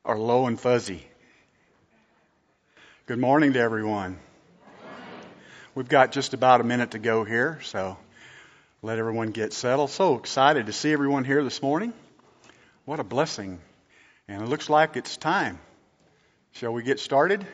are low and fuzzy. Good morning to everyone. We've got just about a minute to go here, so let everyone get settled. So excited to see everyone here this morning. What a blessing. And it looks like it's time. Shall we get started?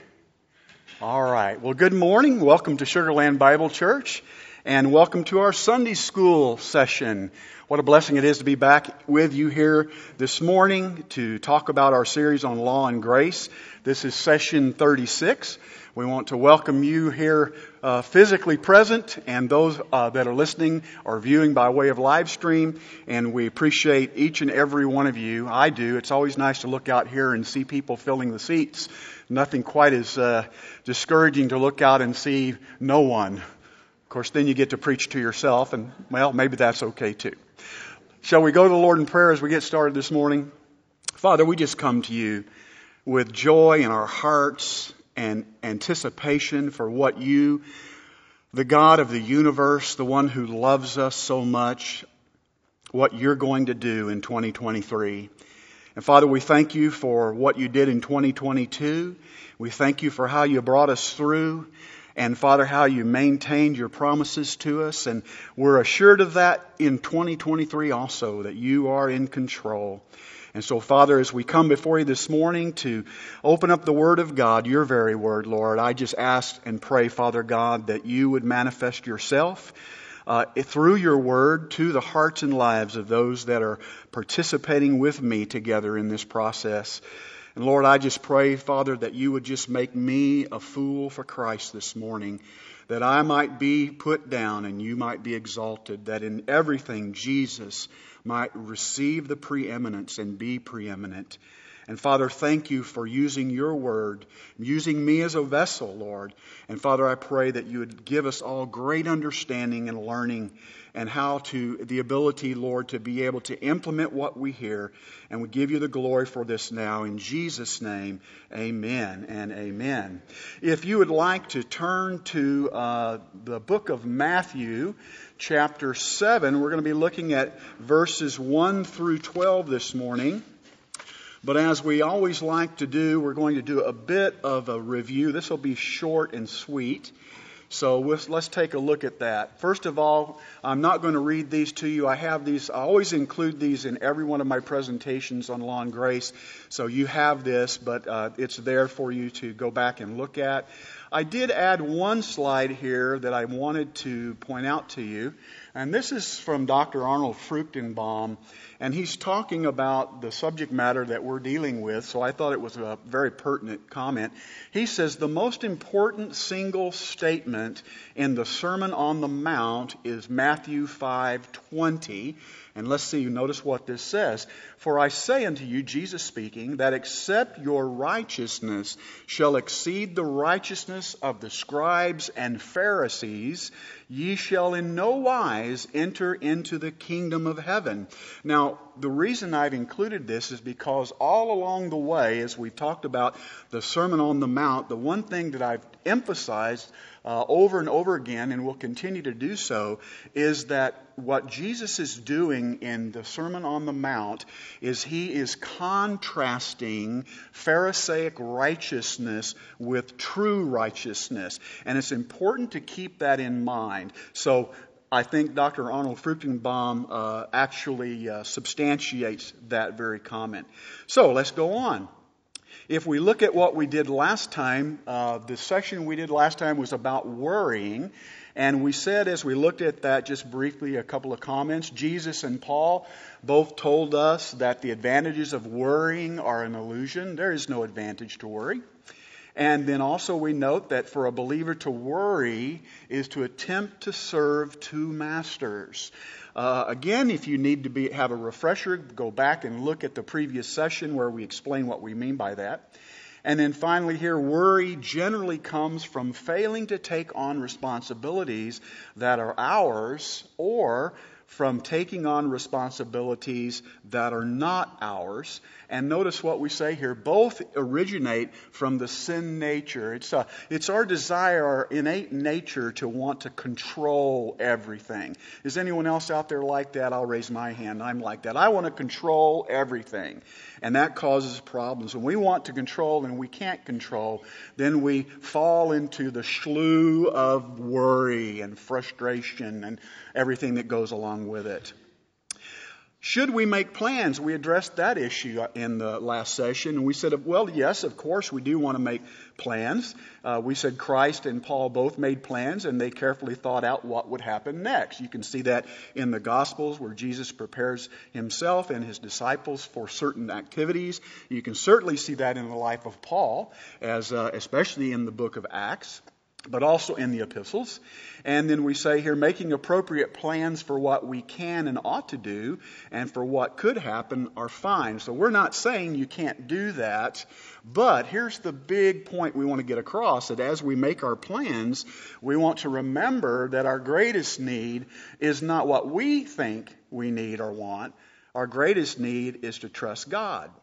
All right. Well, good morning. Welcome to Sugar Land Bible Church, and welcome to our Sunday school session. What a blessing it is to be back with you here this morning to talk about our series on law and grace. This is session 36. We want to welcome you here physically present and those that are listening or viewing by way of live stream. And we appreciate each and every one of you. I do. It's always nice to look out here and see people filling the seats. Nothing quite as discouraging to look out and see no one. Of course, then you get to preach to yourself, and, well, maybe that's okay too. Shall we go to the Lord in prayer as we get started this morning? Father, we just come to you with joy in our hearts and anticipation for what you, the God of the universe, the one who loves us so much, what you're going to do in 2023. And Father, we thank you for what you did in 2022. We thank you for how you brought us through. And Father, how you maintained your promises to us. And we're assured of that in 2023 also, that you are in control. And so, Father, as we come before you this morning to open up the Word of God, your very Word, Lord, I just ask and pray, Father God, that you would manifest yourself through your Word to the hearts and lives of those that are participating with me together in this process. And Lord, I just pray, Father, that you would just make me a fool for Christ this morning, that I might be put down and you might be exalted, that in everything Jesus might receive the preeminence and be preeminent. And Father, thank you for using your word, using me as a vessel, Lord. And Father, I pray that you would give us all great understanding and learning and the ability, Lord, to be able to implement what we hear. And we give you the glory for this now. In Jesus' name, amen and amen. If you would like to turn to the book of Matthew, chapter 7, we're going to be looking at verses 1 through 12 this morning. But as we always like to do, we're going to do a bit of a review. This will be short and sweet. So let's take a look at that. First of all, I'm not going to read these to you. I have these. I always include these in every one of my presentations on Law and Grace. So you have this, but it's there for you to go back and look at. I did add one slide here that I wanted to point out to you. And this is from Dr. Arnold Fruchtenbaum. And he's talking about the subject matter that we're dealing with, so I thought it was a very pertinent comment. He says, the most important single statement in the Sermon on the Mount is Matthew 5:20. And let's see, notice what this says. For I say unto you, Jesus speaking, that except your righteousness shall exceed the righteousness of the scribes and Pharisees, ye shall in no wise enter into the kingdom of heaven. Now, the reason I've included this is because all along the way, as we've talked about the Sermon on the Mount, the one thing that I've emphasized over and over again, and will continue to do so, is that what Jesus is doing in the Sermon on the Mount is he is contrasting Pharisaic righteousness with true righteousness. And it's important to keep that in mind. So I think Dr. Arnold Fruchtenbaum actually substantiates that very comment. So let's go on. If we look at what we did last time, the section we did last time was about worrying. And we said, as we looked at that, just briefly, a couple of comments. Jesus and Paul both told us that the advantages of worrying are an illusion. There is no advantage to worry. And then also we note that for a believer to worry is to attempt to serve two masters. Again, if you need to have a refresher, go back and look at the previous session where we explain what we mean by that. And then finally here, worry generally comes from failing to take on responsibilities that are ours or from taking on responsibilities that are not ours. And notice what we say here. Both originate from the sin nature. It's our desire, our innate nature to want to control everything. Is anyone else out there like that? I'll raise my hand. I'm like that. I want to control everything. And that causes problems. When we want to control and we can't control, then we fall into the slough of worry and frustration and everything that goes along with it. Should we make plans? We addressed that issue in the last session, and we said, well, yes, of course, we do want to make plans. We said Christ and Paul both made plans, and they carefully thought out what would happen next. You can see that in the Gospels, where Jesus prepares himself and his disciples for certain activities. You can certainly see that in the life of Paul, especially in the book of Acts, but also in the epistles. And then we say here, making appropriate plans for what we can and ought to do and for what could happen are fine. So we're not saying you can't do that, but here's the big point we want to get across, that as we make our plans, we want to remember that our greatest need is not what we think we need or want. Our greatest need is to trust God.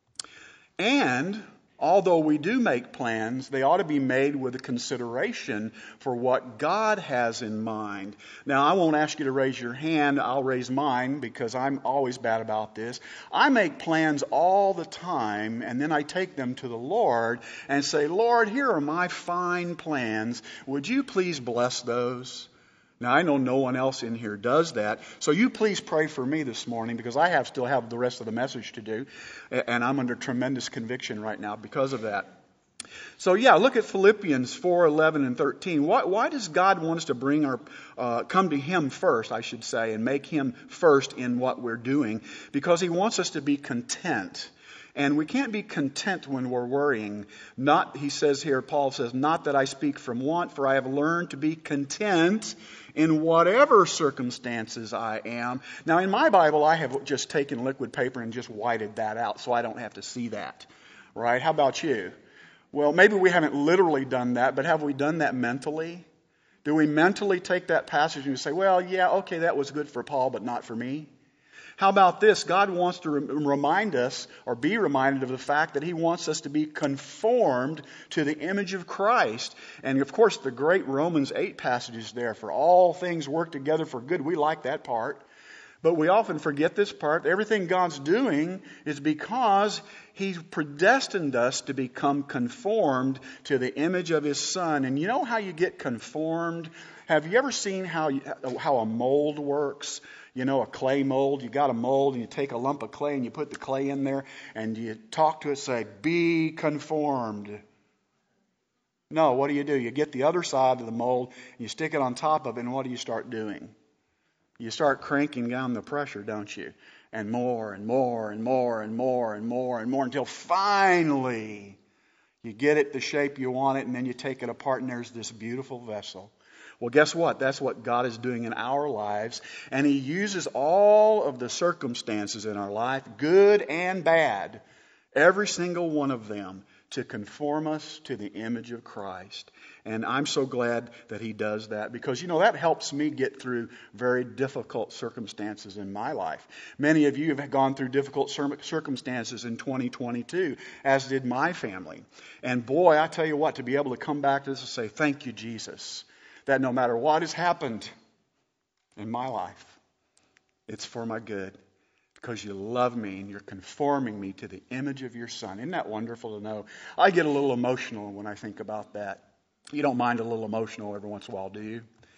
And although we do make plans, they ought to be made with a consideration for what God has in mind. Now, I won't ask you to raise your hand. I'll raise mine because I'm always bad about this. I make plans all the time, and then I take them to the Lord and say, Lord, here are my fine plans. Would you please bless those? Now, I know no one else in here does that, so you please pray for me this morning because I still have the rest of the message to do, and I'm under tremendous conviction right now because of that. So, look at Philippians 4:11 and 13. Why does God want us to come to Him first, I should say, and make Him first in what we're doing? Because He wants us to be content. And we can't be content when we're worrying. He says here, Paul says, not that I speak from want, for I have learned to be content in whatever circumstances I am. Now, in my Bible, I have just taken liquid paper and just whited that out so I don't have to see that. Right? How about you? Well, maybe we haven't literally done that, but have we done that mentally? Do we mentally take that passage and say, well, yeah, okay, that was good for Paul, but not for me? How about this? God wants to remind us, or be reminded of the fact that He wants us to be conformed to the image of Christ. And of course, the great Romans 8 passage is there. For all things work together for good. We like that part. But we often forget this part. Everything God's doing is because He predestined us to become conformed to the image of His Son. And you know how you get conformed? Have you ever seen how a mold works? You know, a clay mold. You got a mold and you take a lump of clay and you put the clay in there and you talk to it, say, be conformed. No, what do? You get the other side of the mold and you stick it on top of it, and what do you start doing? You start cranking down the pressure, don't you? And more and more and more and more and more and more until finally you get it the shape you want it, and then you take it apart and there's this beautiful vessel. Well, guess what? That's what God is doing in our lives. And He uses all of the circumstances in our life, good and bad, every single one of them, to conform us to the image of Christ. And I'm so glad that He does that because, that helps me get through very difficult circumstances in my life. Many of you have gone through difficult circumstances in 2022, as did my family. And boy, I tell you what, to be able to come back to this and say, thank you, Jesus, that no matter what has happened in my life, it's for my good because you love me and you're conforming me to the image of your Son. Isn't that wonderful to know? I get a little emotional when I think about that. You don't mind a little emotional every once in a while, do you?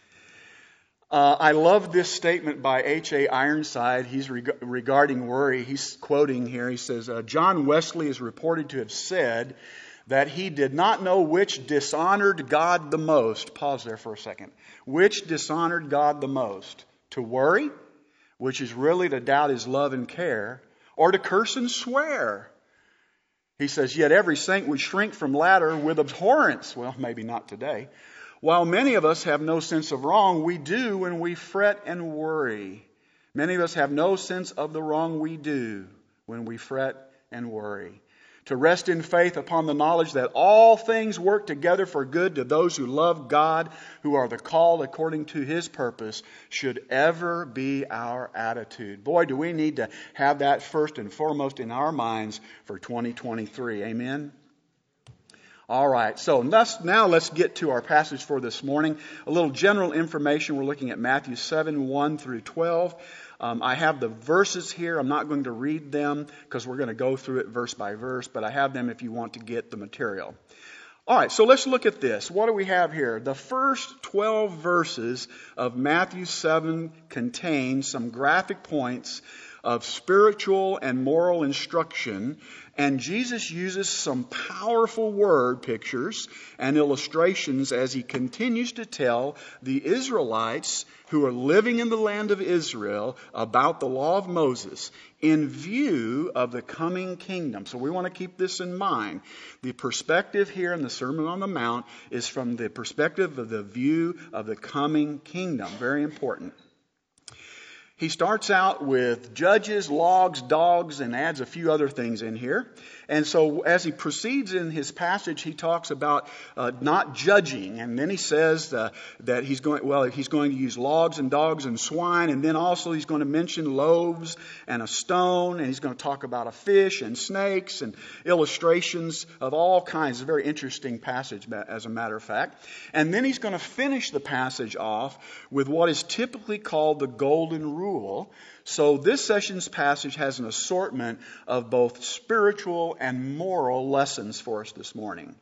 I love this statement by H.A. Ironside. He's regarding worry. He's quoting here. He says, John Wesley is reported to have said that he did not know which dishonored God the most. Pause there for a second. Which dishonored God the most? To worry, which is really to doubt His love and care, or to curse and swear. He says, yet every saint would shrink from latter with abhorrence. Well, maybe not today. While many of us have no sense of wrong, we do when we fret and worry. Many of us have no sense of the wrong we do when we fret and worry. to rest in faith upon the knowledge that all things work together for good to those who love God, who are the called according to His purpose, should ever be our attitude. Boy, do we need to have that first and foremost in our minds for 2023. Amen? All right, so now let's get to our passage for this morning. A little general information. We're looking at Matthew 7, 1 through 12. I have the verses here. I'm not going to read them because we're going to go through it verse by verse, but I have them if you want to get the material. All right, so let's look at this. What do we have here? The first 12 verses of Matthew 7 contain some graphic points of spiritual and moral instruction, and Jesus uses some powerful word pictures and illustrations as He continues to tell the Israelites who are living in the land of Israel about the law of Moses in view of the coming kingdom. So we want to keep this in mind. The perspective here in the Sermon on the Mount is from the perspective of the view of the coming kingdom. Very important. He starts out with judges, logs, dogs, and adds a few other things in here. And so as he proceeds in his passage, he talks about not judging. And then he says that he's going to use logs and dogs and swine. And then also he's going to mention loaves and a stone. And he's going to talk about a fish and snakes and illustrations of all kinds. It's a very interesting passage, as a matter of fact. And then he's going to finish the passage off with what is typically called the golden rule. So this session's passage has an assortment of both spiritual and moral lessons for us this morning.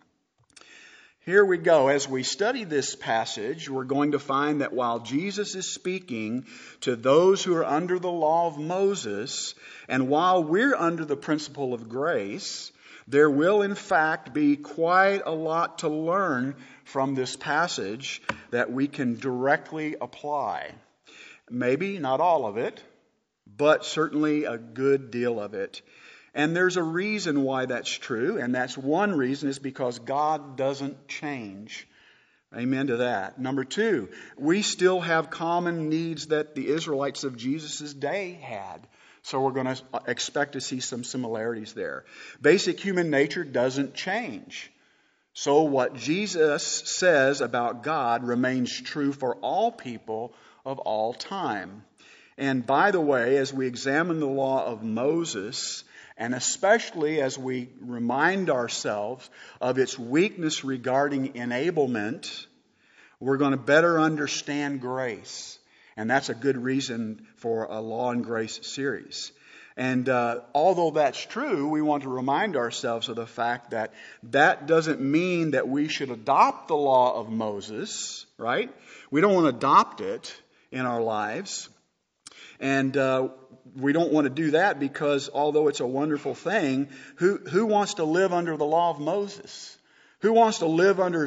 Here we go. As we study this passage, we're going to find that while Jesus is speaking to those who are under the law of Moses, and while we're under the principle of grace, there will in fact be quite a lot to learn from this passage that we can directly apply. Maybe not all of it, but certainly a good deal of it. And there's a reason why that's true, and that's one reason is because God doesn't change. Amen to that. Number two, we still have common needs that the Israelites of Jesus' day had. So we're going to expect to see some similarities there. Basic human nature doesn't change. So what Jesus says about God remains true for all people of all time. And by the way, as we examine the law of Moses, and especially as we remind ourselves of its weakness regarding enablement, we're going to better understand grace. And that's a good reason for a Law and Grace series. And although that's true, we want to remind ourselves of the fact that that doesn't mean that we should adopt the law of Moses, right? We don't want to adopt it in our lives. And we don't want to do that because although it's a wonderful thing, who wants to live under the law of Moses? Who wants to live under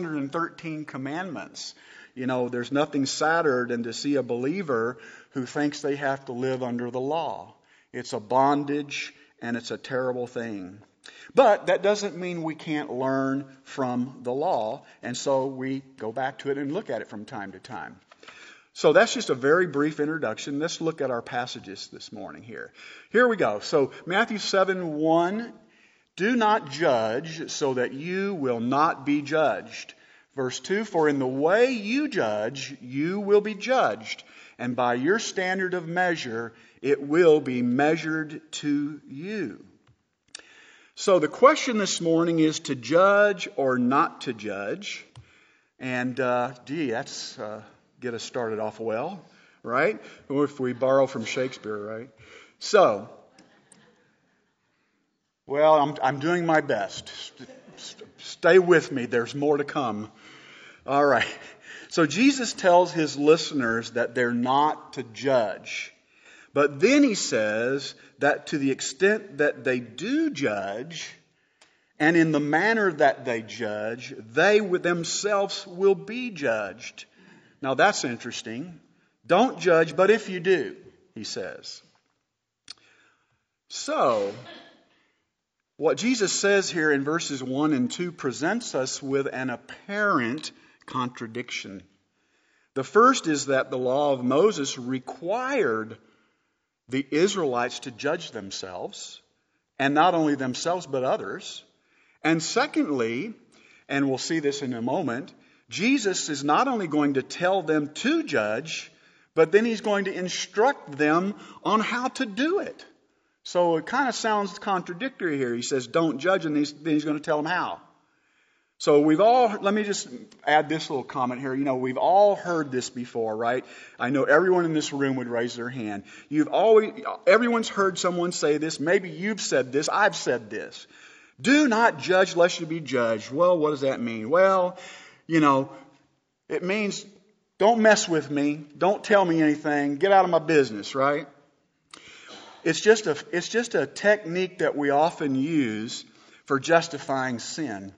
613 commandments? You know, there's nothing sadder than to see a believer who thinks they have to live under the law. It's a bondage and it's a terrible thing. But that doesn't mean we can't learn from the law. And so we go back to it and look at it from time to time. So that's just a very brief introduction. Let's look at our passages this morning here. Here we go. So Matthew 7:1, do not judge so that you will not be judged. Verse 2, for in the way you judge, you will be judged. And by your standard of measure, it will be measured to you. So the question this morning is to judge or not to judge. And that's... get us started off well, right? Or if we borrow from Shakespeare, right? So, well, I'm doing my best. Stay with me. There's more to come. All right. So Jesus tells his listeners that they're not to judge. But then he says that to the extent that they do judge, and in the manner that they judge, they with themselves will be judged. Now that's interesting. Don't judge, but if you do, he says. So, what Jesus says here in verses 1 and 2 presents us with an apparent contradiction. The first is that the law of Moses required the Israelites to judge themselves. and not only themselves but others. And secondly, and we'll see this in a moment, Jesus is not only going to tell them to judge, but then he's going to instruct them on how to do it. So it kind of sounds contradictory here. He says, don't judge, and then he's going to tell them how. So let me just add this little comment here. We've all heard this before, right? I know everyone in this room would raise their hand. Everyone's heard someone say this. Maybe you've said this. I've said this. Do not judge lest you be judged. Well, what does that mean? Well, it means don't mess with me. Don't tell me anything. Get out of my business, right? It's just a technique that we often use for justifying sin.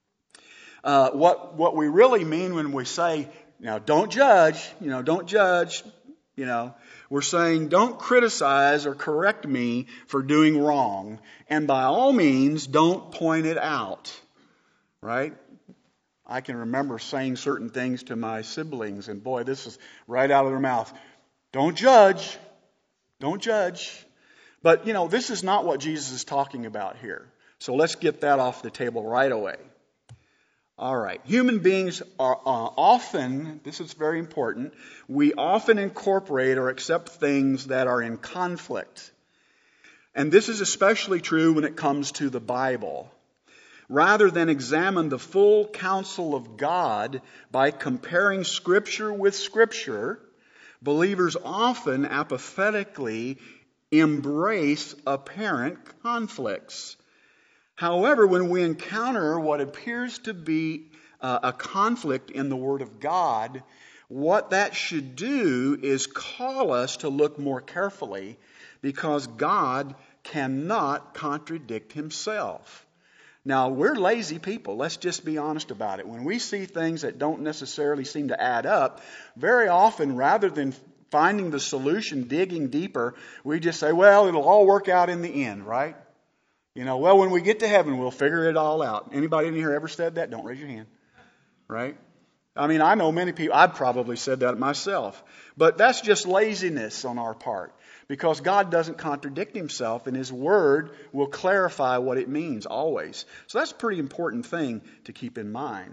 What we really mean when we say, don't judge, don't judge, we're saying don't criticize or correct me for doing wrong. And by all means, don't point it out, right? I can remember saying certain things to my siblings, and boy, this is right out of their mouth. Don't judge. Don't judge. But, this is not what Jesus is talking about here. So let's get that off the table right away. All right. Human beings are often, this is very important, we often incorporate or accept things that are in conflict. And this is especially true when it comes to the Bible. Rather than examine the full counsel of God by comparing Scripture with Scripture, believers often apathetically embrace apparent conflicts. However, when we encounter what appears to be a conflict in the Word of God, what that should do is call us to look more carefully, because God cannot contradict Himself. Now, we're lazy people. Let's just be honest about it. When we see things that don't necessarily seem to add up, very often, rather than finding the solution, digging deeper, we just say, well, it'll all work out in the end, right? Well, when we get to heaven, we'll figure it all out. Anybody in here ever said that? Don't raise your hand, right? I know many people, I've probably said that myself. But that's just laziness on our part, because God doesn't contradict Himself, and His Word will clarify what it means always. So that's a pretty important thing to keep in mind.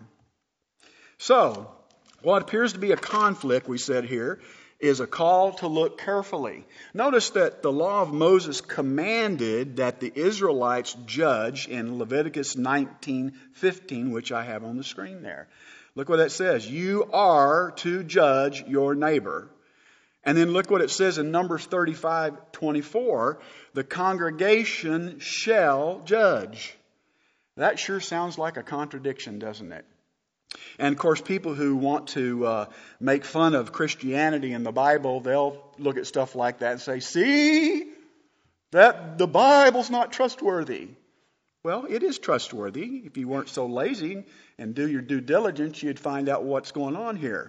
So, what appears to be a conflict, we said here, is a call to look carefully. Notice that the law of Moses commanded that the Israelites judge in Leviticus 19:15, which I have on the screen there. Look what it says. You are to judge your neighbor. And then look what it says in Numbers 35:24. The congregation shall judge. That sure sounds like a contradiction, doesn't it? And of course, people who want to make fun of Christianity and the Bible, they'll look at stuff like that and say, see, that the Bible's not trustworthy. Well, it is trustworthy. If you weren't so lazy and do your due diligence, you'd find out what's going on here.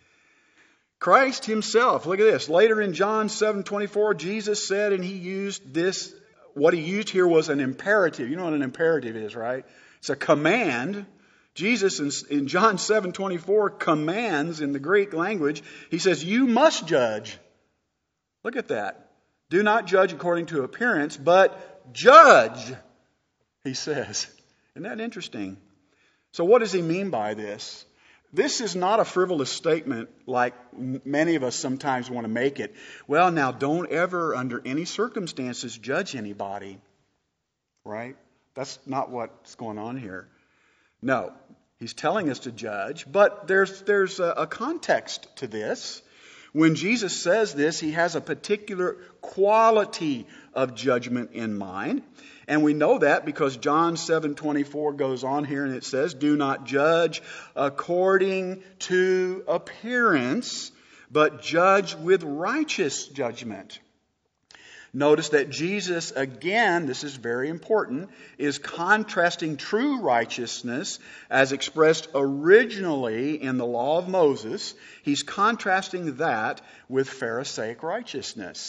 Christ Himself, look at this. Later in John 7:24, Jesus said, and He used this, what He used here was an imperative. You know what an imperative is, right? It's a command. Jesus in John 7:24 commands in the Greek language. He says, you must judge. Look at that. Do not judge according to appearance, but judge, He says. Isn't that interesting? So what does He mean by this? This is not a frivolous statement like many of us sometimes want to make it. Well, now don't ever under any circumstances judge anybody. Right? That's not what's going on here. No, He's telling us to judge, but there's a context to this. When Jesus says this, He has a particular quality of judgment in mind. And we know that because John 7:24 goes on here and it says, do not judge according to appearance, but judge with righteous judgment. Notice that Jesus, again, this is very important, is contrasting true righteousness as expressed originally in the law of Moses. He's contrasting that with Pharisaic righteousness.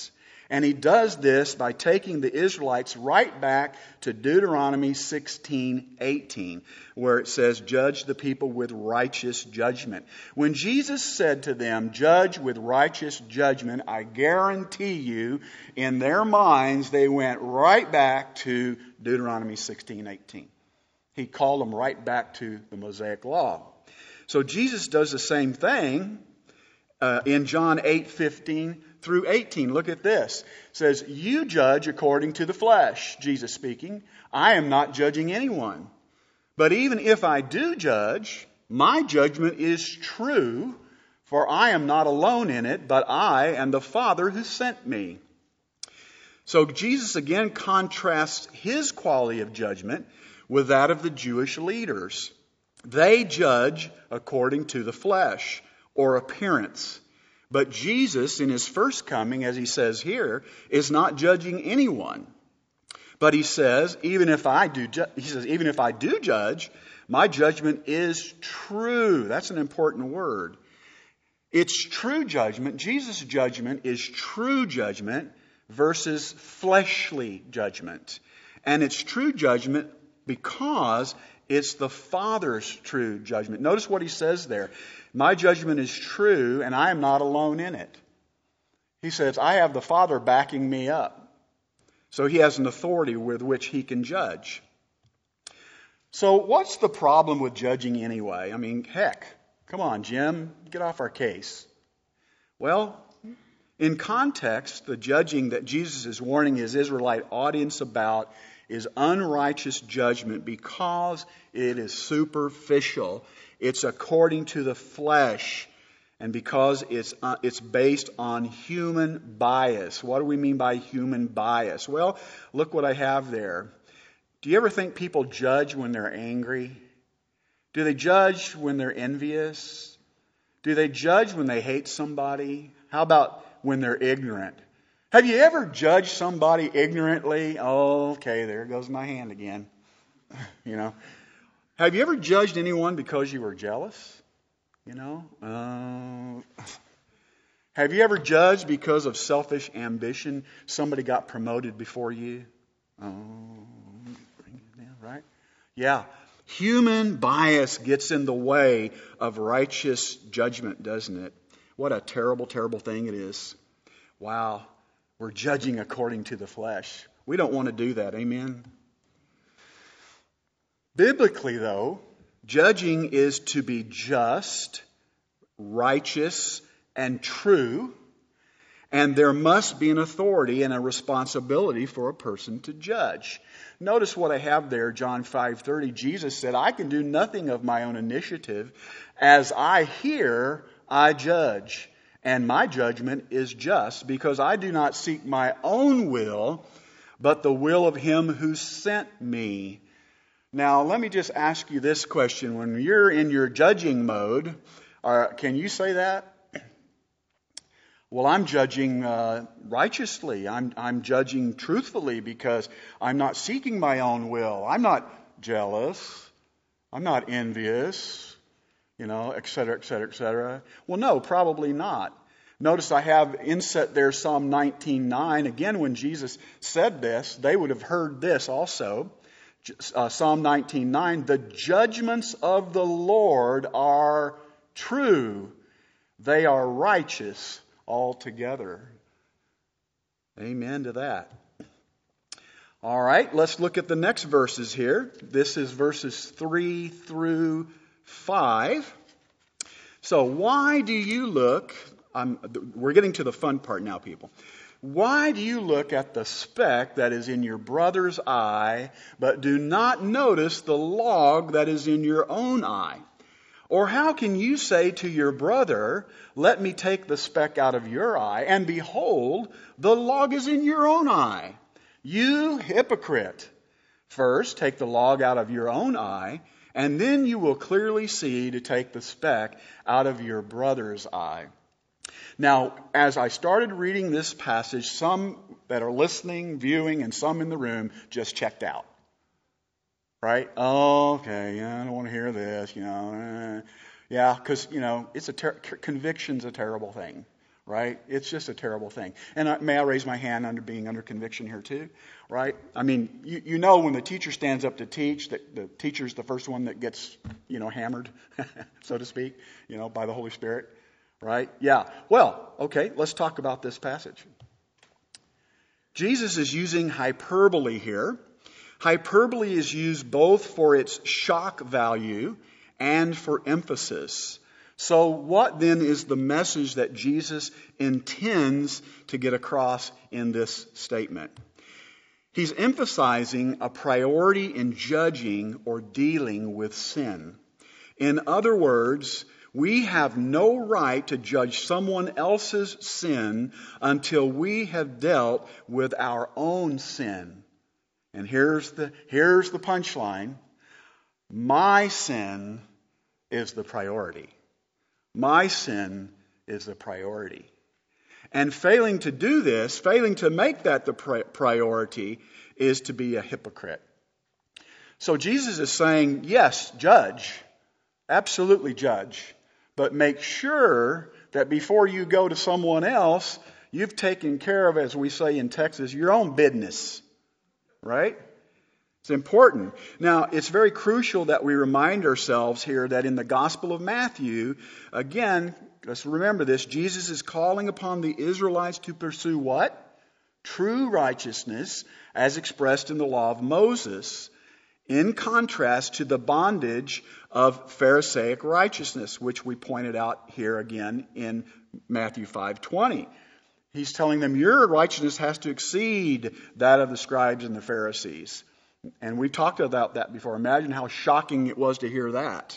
And he does this by taking the Israelites right back to Deuteronomy 16:18, where it says, "Judge the people with righteous judgment." When Jesus said to them, "Judge with righteous judgment," I guarantee you, in their minds, they went right back to Deuteronomy 16:18. He called them right back to the Mosaic Law. So Jesus does the same thing in John 8:15 through 18. Look at this. It says, "You judge according to the flesh," Jesus speaking. "I am not judging anyone. But even if I do judge, my judgment is true, for I am not alone in it, but I and the Father who sent me." So Jesus again contrasts his quality of judgment with that of the Jewish leaders. They judge according to the flesh or appearance. But Jesus, in his first coming, as he says here, is not judging anyone. But he says, even if I do judge, my judgment is true. That's an important word. It's true judgment. Jesus' judgment is true judgment versus fleshly judgment. And it's true judgment because it's the Father's true judgment. Notice what he says there. My judgment is true, and I am not alone in it. He says, I have the Father backing me up. So he has an authority with which he can judge. So what's the problem with judging anyway? I mean, heck, come on, Jim, get off our case. Well, in context, the judging that Jesus is warning his Israelite audience about is unrighteous judgment because it is superficial. It's according to the flesh, and because it's based on human bias. What do we mean by human bias? Well, look what I have there. Do you ever think people judge when they're angry? Do they judge when they're envious? Do they judge when they hate somebody? How about when they're ignorant? Have you ever judged somebody ignorantly? Oh, okay, there goes my hand again. You know. Have you ever judged anyone because you were jealous? You know. Have you ever judged because of selfish ambition? Somebody got promoted before you. Right? Yeah. Human bias gets in the way of righteous judgment, doesn't it? What a terrible, terrible thing it is. Wow. We're judging according to the flesh. We don't want to do that. Amen? Biblically, though, judging is to be just, righteous, and true. And there must be an authority and a responsibility for a person to judge. Notice what I have there, John 5:30. Jesus said, I can do nothing of my own initiative. As I hear, I judge. And my judgment is just, because I do not seek my own will, but the will of him who sent me. Now, let me just ask you this question. When you're in your judging mode, can you say that? Well, I'm judging righteously. I'm judging truthfully because I'm not seeking my own will. I'm not jealous. I'm not envious. You know, et cetera, et cetera, et cetera. Well, no, probably not. Notice I have inset there Psalm 19:9. Again, when Jesus said this, they would have heard this also. Psalm 19:9, the judgments of the Lord are true. They are righteous altogether. Amen to that. All right, let's look at the next verses here. This is verses 3 through 5. So why do you look, we're getting to the fun part now, people. Why do you look at the speck that is in your brother's eye, but do not notice the log that is in your own eye? Or how can you say to your brother, let me take the speck out of your eye, and behold, the log is in your own eye? You hypocrite! First, take the log out of your own eye, and then you will clearly see to take the speck out of your brother's eye. Now, as I started reading this passage, some that are listening, viewing, and some in the room just checked out. Right? Oh, okay, yeah, I don't want to hear this, you know. Yeah, because, you know, conviction's a terrible thing. right? It's just a terrible thing. And may I raise my hand under being under conviction here too, right? I mean, you know when the teacher stands up to teach, that the teacher's the first one that gets, hammered, so to speak, by the Holy Spirit, right? Yeah. Well, okay, let's talk about this passage. Jesus is using hyperbole here. Hyperbole is used both for its shock value and for emphasis. So what then is the message that Jesus intends to get across in this statement? He's emphasizing a priority in judging or dealing with sin. In other words, we have no right to judge someone else's sin until we have dealt with our own sin. And here's the punchline. My sin is the priority. My sin is the priority. And failing to do this, failing to make that the priority, is to be a hypocrite. So Jesus is saying, yes, judge. Absolutely judge. But make sure that before you go to someone else, you've taken care of, as we say in Texas, your own business. Right? It's important. Now, it's very crucial that we remind ourselves here that in the Gospel of Matthew, again, let's remember this, Jesus is calling upon the Israelites to pursue what? True righteousness as expressed in the law of Moses, in contrast to the bondage of Pharisaic righteousness, which we pointed out here again in Matthew 5:20. He's telling them your righteousness has to exceed that of the scribes and the Pharisees. And we talked about that before. Imagine how shocking it was to hear that.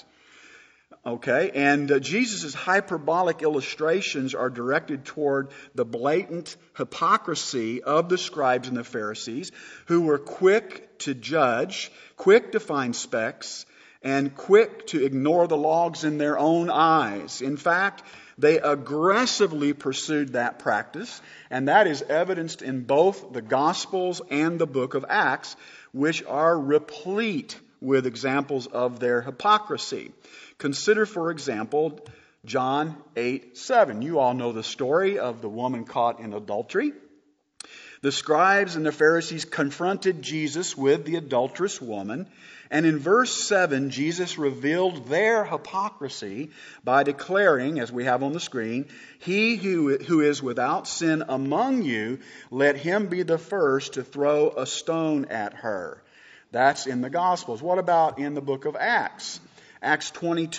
Okay, and Jesus' hyperbolic illustrations are directed toward the blatant hypocrisy of the scribes and the Pharisees, who were quick to judge, quick to find specks, and quick to ignore the logs in their own eyes. In fact, they aggressively pursued that practice, and that is evidenced in both the Gospels and the book of Acts, which are replete with examples of their hypocrisy. Consider, for example, John 8:7. You all know the story of the woman caught in adultery. The scribes and the Pharisees confronted Jesus with the adulterous woman, and in verse 7, Jesus revealed their hypocrisy by declaring, as we have on the screen, "He who is without sin among you, let him be the first to throw a stone at her." That's in the Gospels. What about in the book of Acts? Acts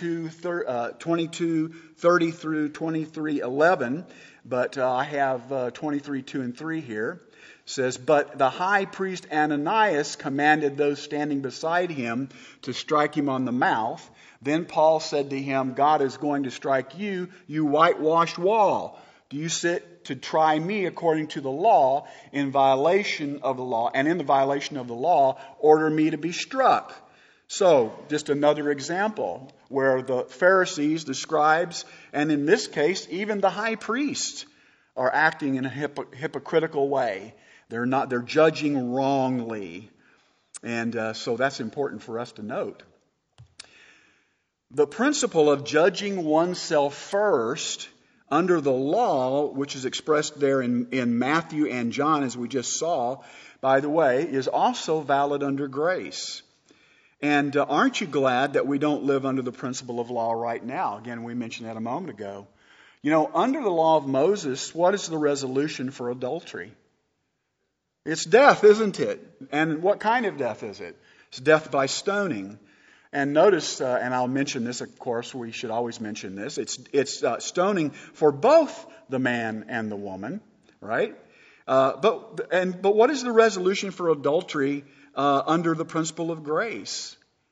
22:30 through 23:11, but I have 23:2 and 3 here. It says, "But the high priest Ananias commanded those standing beside him to strike him on the mouth. Then Paul said to him, 'God is going to strike you, you whitewashed wall. Do you sit to try me according to the law, in violation of the law, and in the violation of the law, order me to be struck?'" So, just another example where the Pharisees, the scribes, and in this case, even the high priest are acting in a hypocritical way. They're judging wrongly. And so that's important for us to note. The principle of judging oneself first under the law, which is expressed there in Matthew and John, as we just saw, by the way, is also valid under grace. And aren't you glad that we don't live under the principle of law right now? Again, we mentioned that a moment ago. Under the law of Moses, what is the resolution for adultery? It's death, isn't it? And what kind of death is it? It's death by stoning. And notice, and I'll mention this, of course, we should always mention this, it's stoning for both the man and the woman, right? But what is the resolution for adultery under the principle of grace?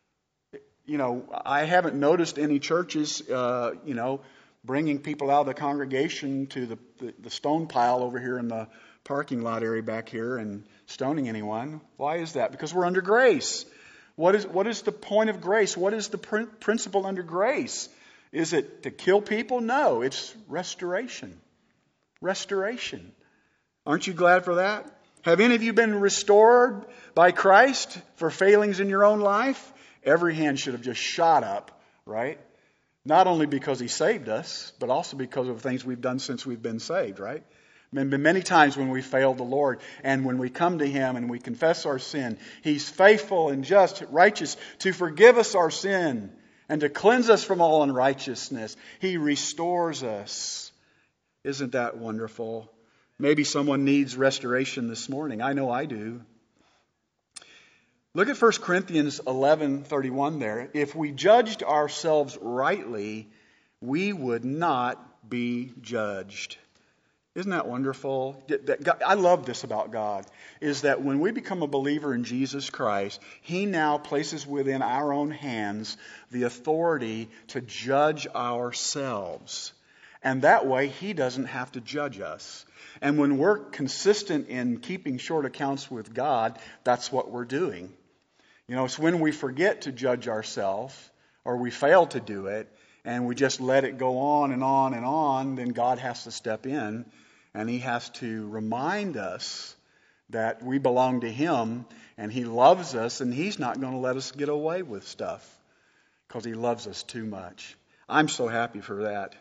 I haven't noticed any churches, bringing people out of the congregation to the stone pile over here in the parking lot area back here and stoning anyone. Why is that? Because we're under grace. What is the point of grace? What is the principle under grace? Is it to kill people? No, it's restoration. Restoration. Aren't you glad for that? Have any of you been restored by Christ for failings in your own life? Every hand should have just shot up, right? Not only because He saved us, but also because of things we've done since we've been saved, right? Many times when we fail the Lord and when we come to Him and we confess our sin, He's faithful and just, righteous to forgive us our sin and to cleanse us from all unrighteousness. He restores us. Isn't that wonderful? Maybe someone needs restoration this morning. I know I do. Look at 1 Corinthians 11:31 there. If we judged ourselves rightly, we would not be judged. Isn't that wonderful? I love this about God, is that when we become a believer in Jesus Christ, He now places within our own hands the authority to judge ourselves. And that way, He doesn't have to judge us. And when we're consistent in keeping short accounts with God, that's what we're doing. It's when we forget to judge ourselves, or we fail to do it, and we just let it go on and on and on, then God has to step in, and He has to remind us that we belong to Him, and He loves us, and He's not going to let us get away with stuff, because He loves us too much. I'm so happy for that.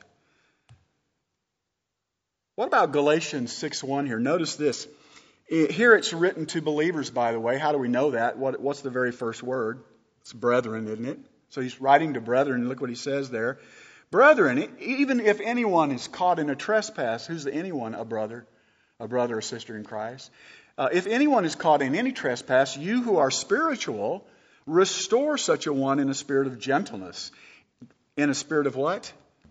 What about Galatians 6:1 here? Notice this. Here it's written to believers, by the way. How do we know that? What's the very first word? It's brethren, isn't it? So he's writing to brethren. Look what he says there. Brethren, even if anyone is caught in a trespass, who's the anyone? A brother or sister in Christ. If anyone is caught in any trespass, you who are spiritual, restore such a one in a spirit of gentleness. In a spirit of what?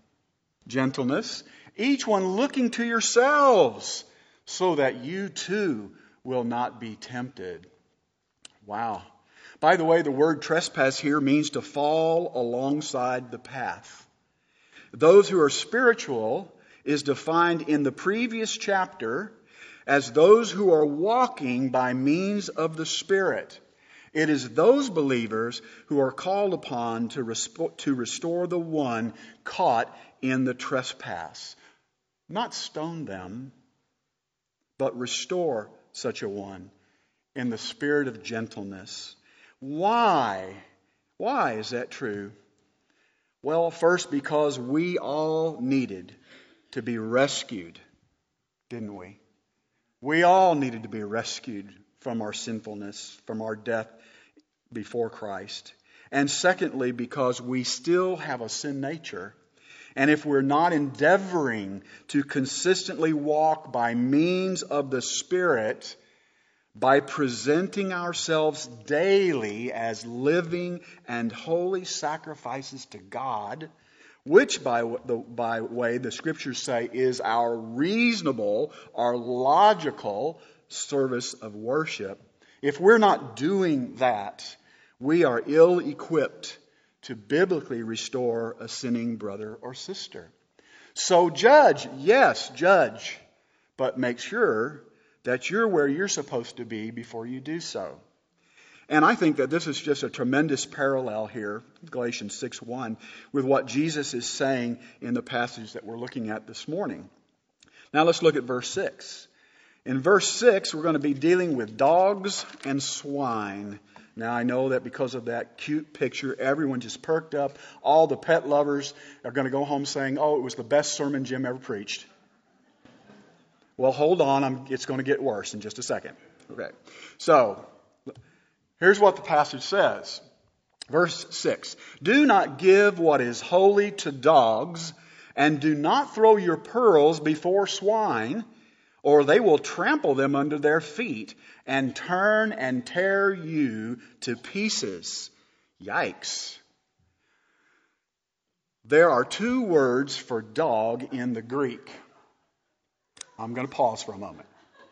Gentleness. Each one looking to yourselves, so that you too will not be tempted. Wow. By the way, the word trespass here means to fall alongside the path. Those who are spiritual is defined in the previous chapter as those who are walking by means of the Spirit. It is those believers who are called upon to restore the one caught in the trespass. Not stone them, but restore such a one in the spirit of gentleness. Why? Why is that true? Well, first, because we all needed to be rescued, didn't we? We all needed to be rescued from our sinfulness, from our death before Christ. And secondly, because we still have a sin nature. And if we're not endeavoring to consistently walk by means of the Spirit, by presenting ourselves daily as living and holy sacrifices to God, which, by way, the Scriptures say, is our reasonable, our logical service of worship. If we're not doing that, we are ill-equipped to biblically restore a sinning brother or sister. So judge, yes, judge, but make sure that you're where you're supposed to be before you do so. And I think that this is just a tremendous parallel here, Galatians 6:1, with what Jesus is saying in the passage that we're looking at this morning. Now let's look at verse 6. In verse 6, we're going to be dealing with dogs and swine. Now, I know that because of that cute picture, everyone just perked up. All the pet lovers are going to go home saying, oh, it was the best sermon Jim ever preached. Well, hold on. It's going to get worse in just a second. Okay. So, here's what the passage says. Verse 6. Do not give what is holy to dogs, and do not throw your pearls before swine, or they will trample them under their feet and turn and tear you to pieces. Yikes. There are two words for dog in the Greek. I'm going to pause for a moment.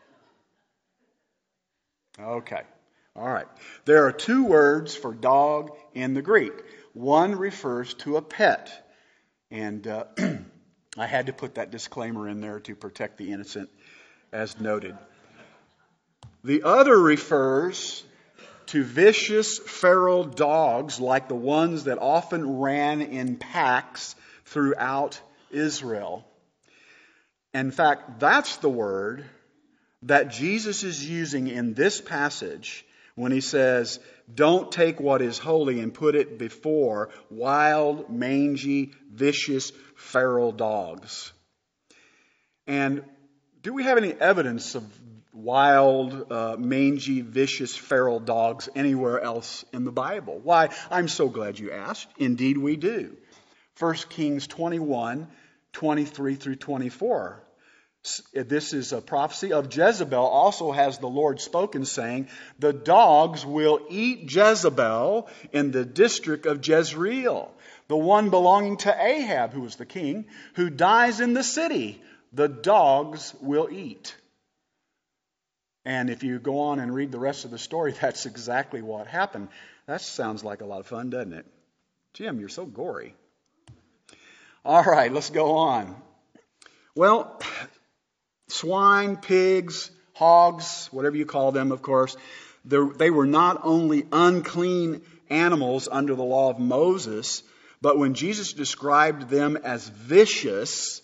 Okay. All right. There are two words for dog in the Greek. One refers to a pet. And I had to put that disclaimer in there to protect the innocent, as noted. The other refers to vicious feral dogs like the ones that often ran in packs throughout Israel. In fact, that's the word that Jesus is using in this passage when he says, don't take what is holy and put it before wild, mangy, vicious, feral dogs. And do we have any evidence of wild, mangy, vicious, feral dogs anywhere else in the Bible? Why, I'm so glad you asked. Indeed we do. 1 Kings 21, 23 through 24. This is a prophecy of Jezebel. Also has the Lord spoken, saying, the dogs will eat Jezebel in the district of Jezreel, the one belonging to Ahab, who was the king, who dies in the city. The dogs will eat. And if you go on and read the rest of the story, that's exactly what happened. That sounds like a lot of fun, doesn't it? Jim, you're so gory. All right, let's go on. Well, swine, pigs, hogs, whatever you call them, of course, they were not only unclean animals under the law of Moses, but when Jesus described them as vicious,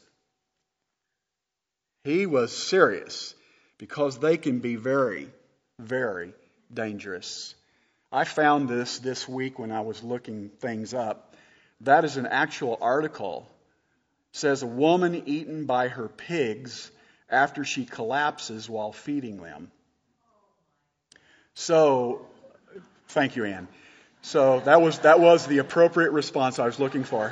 he was serious, because they can be very, very dangerous. I found this week when I was looking things up. That is an actual article. It says a woman eaten by her pigs after she collapses while feeding them. So, thank you, Ann. So that was the appropriate response I was looking for.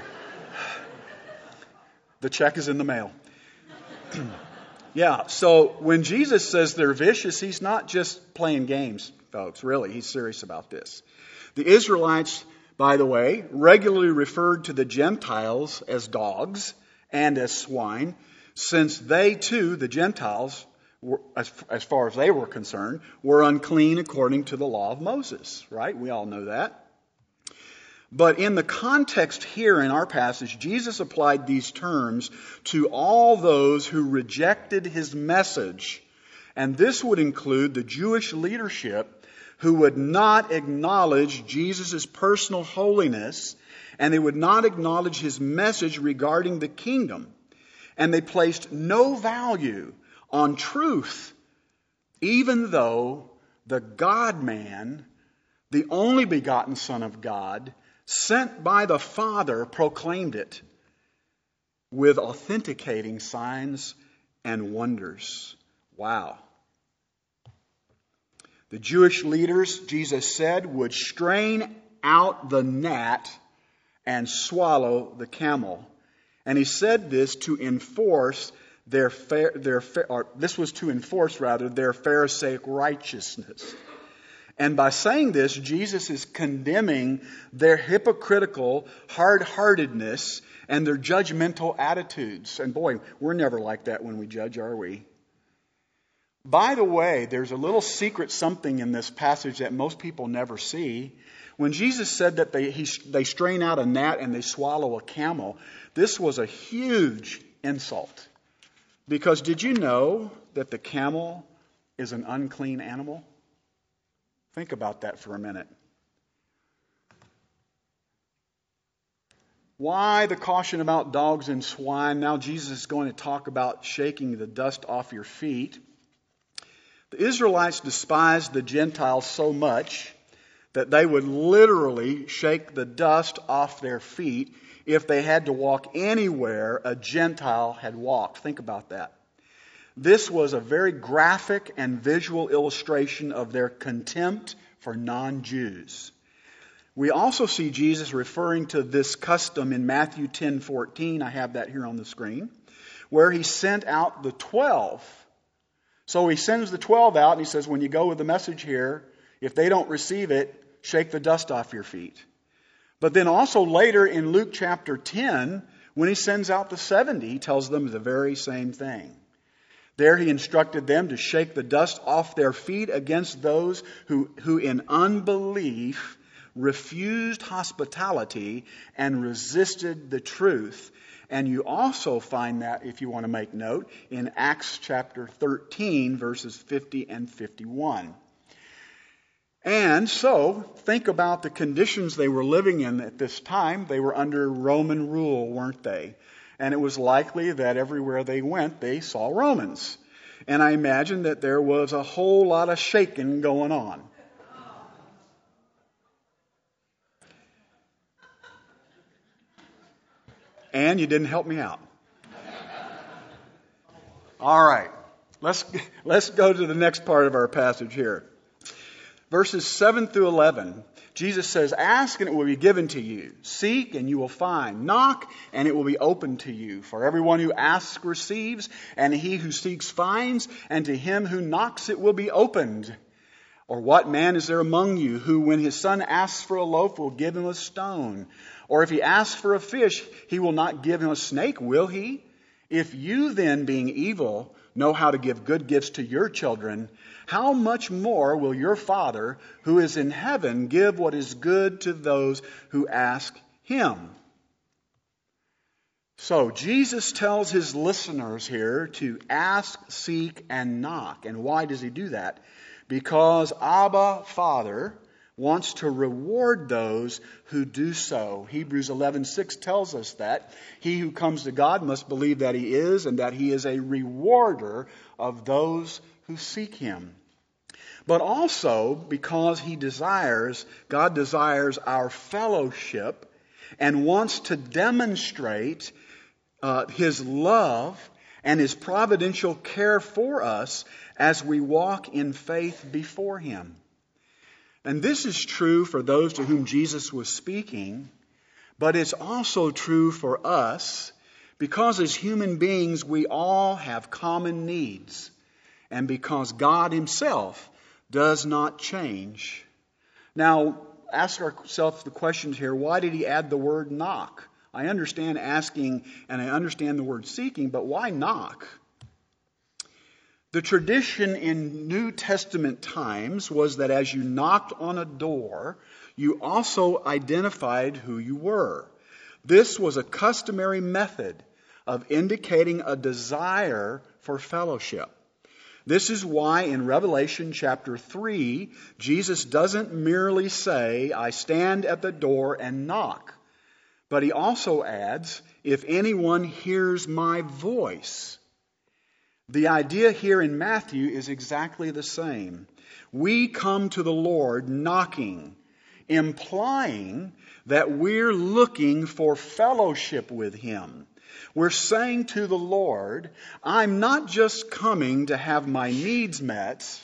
The check is in the mail. Yeah, so when Jesus says they're vicious, he's not just playing games, folks. Really, he's serious about this. The Israelites, by the way, regularly referred to the Gentiles as dogs and as swine, since they too, the Gentiles, as far as they were concerned, were unclean according to the law of Moses, right? We all know that. But in the context here in our passage, Jesus applied these terms to all those who rejected his message. And this would include the Jewish leadership who would not acknowledge Jesus' personal holiness, and they would not acknowledge his message regarding the kingdom. And they placed no value on truth, even though the God-man, the only begotten Son of God, sent by the Father, proclaimed it with authenticating signs and wonders. Wow. The Jewish leaders, Jesus said, would strain out the gnat and swallow the camel. And he said this to enforce their Pharisaic righteousness. And by saying this, Jesus is condemning their hypocritical hard-heartedness and their judgmental attitudes. And boy, we're never like that when we judge, are we? By the way, there's a little secret something in this passage that most people never see. When Jesus said that they strain out a gnat and they swallow a camel, this was a huge insult. Because did you know that the camel is an unclean animal? Think about that for a minute. Why the caution about dogs and swine? Now Jesus is going to talk about shaking the dust off your feet. The Israelites despised the Gentiles so much that they would literally shake the dust off their feet if they had to walk anywhere a Gentile had walked. Think about that. This was a very graphic and visual illustration of their contempt for non-Jews. We also see Jesus referring to this custom in Matthew 10:14. I have that here on the screen, where he sent out the 12. So he sends the 12 out and he says, when you go with the message here, if they don't receive it, shake the dust off your feet. But then also later in Luke chapter 10, when he sends out the 70, he tells them the very same thing. There he instructed them to shake the dust off their feet against those who in unbelief refused hospitality and resisted the truth. And you also find that, if you want to make note, in Acts chapter 13, verses 50 and 51. And so, think about the conditions they were living in at this time. They were under Roman rule, weren't they? And it was likely that everywhere they went, they saw Romans. And I imagine that there was a whole lot of shaking going on. And you didn't help me out. All right. Let's go to the next part of our passage here. Verses 7 through 11. Jesus says, "Ask and it will be given to you. Seek and you will find. Knock and it will be opened to you. For everyone who asks receives, and he who seeks finds, and to him who knocks it will be opened. Or what man is there among you who, when his son asks for a loaf, will give him a stone? Or if he asks for a fish, he will not give him a snake, will he? If you then, being evil, know how to give good gifts to your children, how much more will your Father, who is in heaven, give what is good to those who ask him?" So Jesus tells his listeners here to ask, seek, and knock. And why does he do that? Because Abba, Father, wants to reward those who do so. Hebrews 11:6 tells us that he who comes to God must believe that he is, and that he is a rewarder of those who seek him. But also because God desires our fellowship and wants to demonstrate his love and his providential care for us as we walk in faith before him. And this is true for those to whom Jesus was speaking, but it's also true for us because as human beings we all have common needs, and because God himself does not change. Now, ask ourselves the questions here. Why did he add the word knock? I understand asking and I understand the word seeking, but why knock? The tradition in New Testament times was that as you knocked on a door, you also identified who you were. This was a customary method of indicating a desire for fellowship. This is why in Revelation chapter 3, Jesus doesn't merely say, "I stand at the door and knock," but he also adds, "If anyone hears my voice." The idea here in Matthew is exactly the same. We come to the Lord knocking, implying that we're looking for fellowship with him. We're saying to the Lord, I'm not just coming to have my needs met,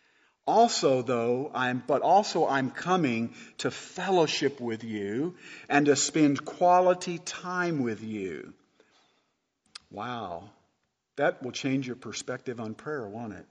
but also I'm coming to fellowship with you and to spend quality time with you. Wow. That will change your perspective on prayer, won't it?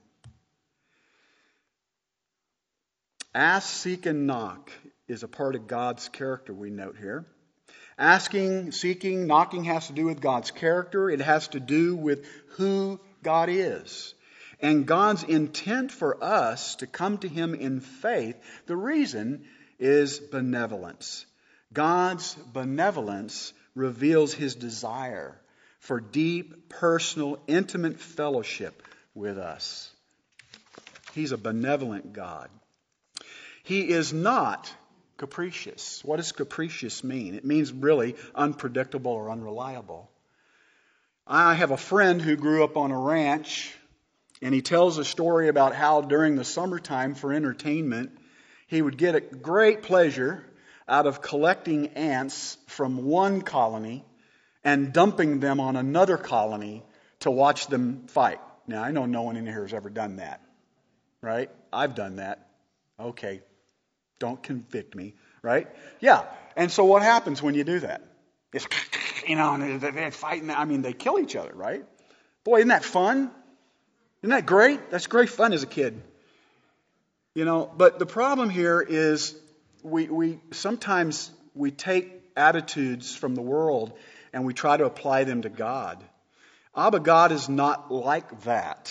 Ask, seek, and knock is a part of God's character, we note here. Asking, seeking, knocking has to do with God's character. It has to do with who God is. And God's intent for us to come to him in faith, the reason is benevolence. God's benevolence reveals his desire for deep, personal, intimate fellowship with us. He's a benevolent God. He is not capricious. What does capricious mean? It means really unpredictable or unreliable. I have a friend who grew up on a ranch, and he tells a story about how during the summertime for entertainment, he would get a great pleasure out of collecting ants from one colony and dumping them on another colony to watch them fight. Now, I know no one in here has ever done that, right? I've done that. Okay, don't convict me, right? Yeah, and so what happens when you do that? It's, and they're fighting. I mean, they kill each other, right? Boy, isn't that fun? Isn't that great? That's great fun as a kid. But the problem here is we sometimes we take attitudes from the world and we try to apply them to God. Abba God is not like that.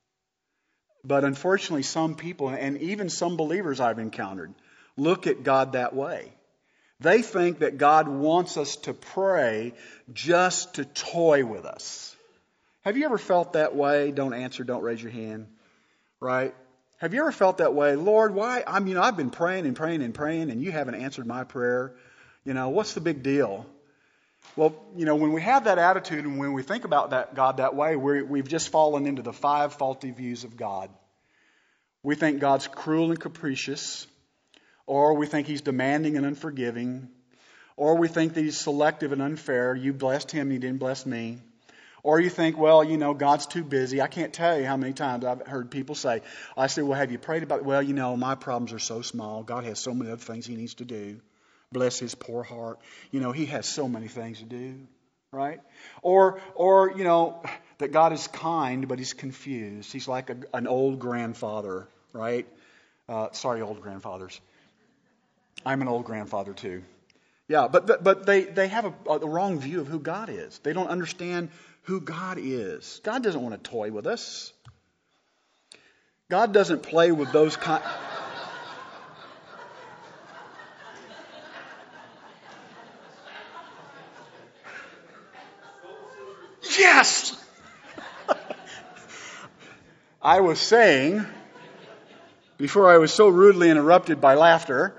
But unfortunately, some people, and even some believers I've encountered, look at God that way. They think that God wants us to pray just to toy with us. Have you ever felt that way? Don't answer, don't raise your hand. Right? Have you ever felt that way? Lord, why? I've been praying and praying and praying, and you haven't answered my prayer. What's the big deal? Well, when we have that attitude and when we think about that God that way, we've just fallen into the 5 faulty views of God. We think God's cruel and capricious, or we think he's demanding and unforgiving, Or we think that He's selective and unfair. You blessed Him and He didn't bless me. Or you think, well, God's too busy. I can't tell you how many times I've heard people say, I say, well, have you prayed about it? Well, my problems are so small. God has so many other things He needs to do. Bless His poor heart. He has so many things to do, right? Or that God is kind, but He's confused. He's like an old grandfather, right? Sorry, old grandfathers. I'm an old grandfather too. Yeah, but they have a wrong view of who God is. They don't understand who God is. God doesn't want to toy with us. God doesn't play with those kind. Yes! I was saying, before I was so rudely interrupted by laughter,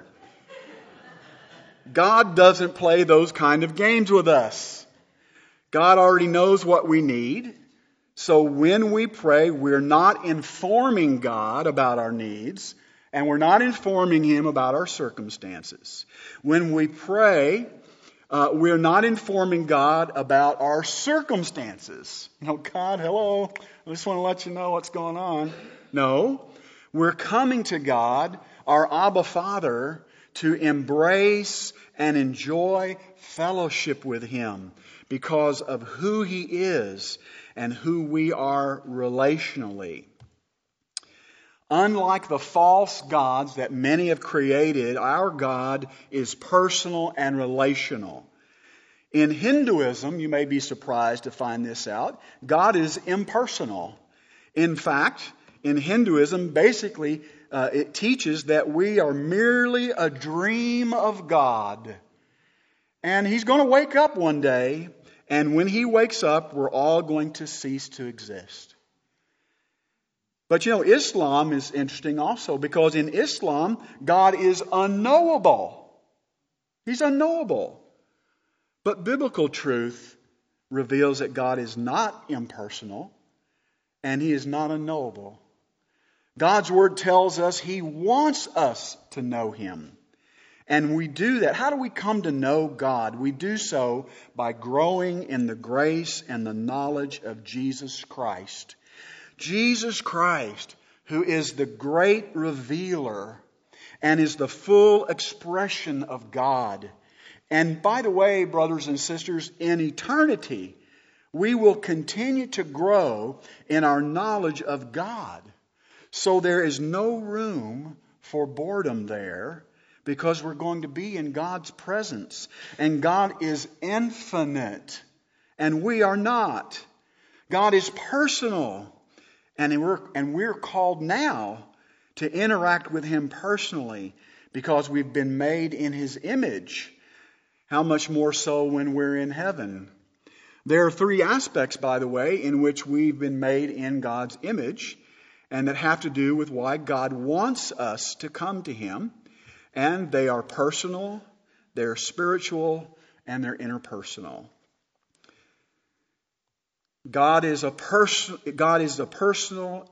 God doesn't play those kind of games with us. God already knows what we need. So when we pray, we're not informing God about our needs, and we're not informing Him about our circumstances. When we pray, we're not informing God about our circumstances. God, hello, I just want to let you know what's going on. No, we're coming to God, our Abba Father, to embrace and enjoy fellowship with Him because of who He is and who we are relationally. Unlike the false gods that many have created, our God is personal and relational. In Hinduism, you may be surprised to find this out, God is impersonal. In fact, in Hinduism, basically, it teaches that we are merely a dream of God. And He's going to wake up one day, and when He wakes up, we're all going to cease to exist. But Islam is interesting also, because in Islam, God is unknowable. He's unknowable. But biblical truth reveals that God is not impersonal, and He is not unknowable. God's Word tells us He wants us to know Him. And we do that. How do we come to know God? We do so by growing in the grace and the knowledge of Jesus Christ. Jesus Christ, who is the great revealer and is the full expression of God. And by the way, brothers and sisters, in eternity, we will continue to grow in our knowledge of God. So there is no room for boredom there, because we're going to be in God's presence. And God is infinite, and we are not. God is personal, and we're called now to interact with Him personally because we've been made in His image. How much more so when we're in heaven? There are three aspects, by the way, in which we've been made in God's image, and that have to do with why God wants us to come to Him. And they are personal, they're spiritual, and they're interpersonal. God is personal,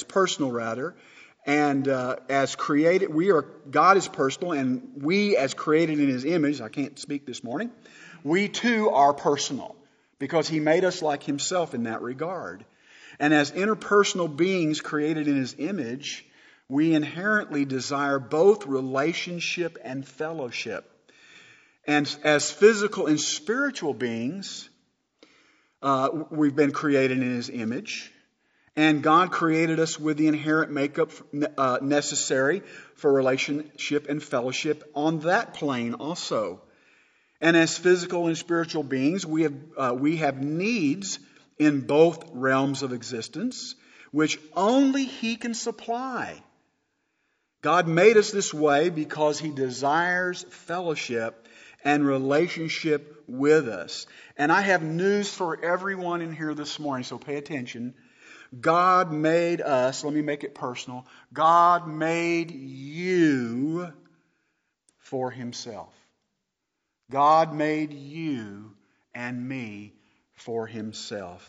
and as created, God is personal, and we as created in His image, I can't speak this morning, we too are personal, because He made us like Himself in that regard. And as interpersonal beings created in His image, we inherently desire both relationship and fellowship. And as physical and spiritual beings, we've been created in His image. And God created us with the inherent makeup necessary for relationship and fellowship on that plane also. And as physical and spiritual beings, we have needs in both realms of existence, which only He can supply. God made us this way because He desires fellowship and relationship with us. And I have news for everyone in here this morning, so pay attention. God made us, let me make it personal, God made you for Himself. God made you and me for Himself.